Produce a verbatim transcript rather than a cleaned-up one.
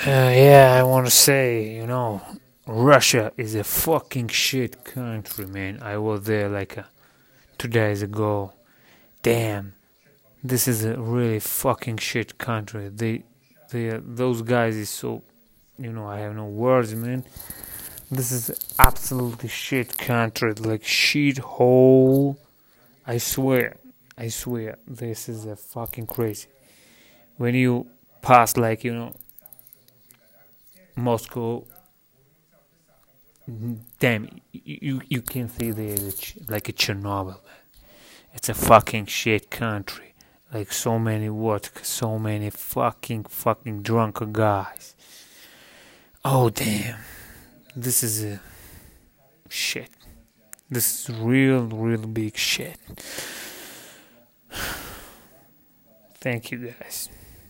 Uh, yeah, I want to say, you know, Russia is a fucking shit country, man. I was there like uh, two days ago. Damn, this is a really fucking shit country. They, they, uh, those guys is so, you know, I have no words, man. This is absolutely shit country, like shit hole. I swear, I swear, this is a fucking crazy. When you pass, like you know, Moscow, damn, you you can see there like a Chernobyl. It's a fucking shit country. Like so many vodka, so many fucking fucking drunk guys. Oh damn, this is a shit. This is real, real big shit. Thank you guys.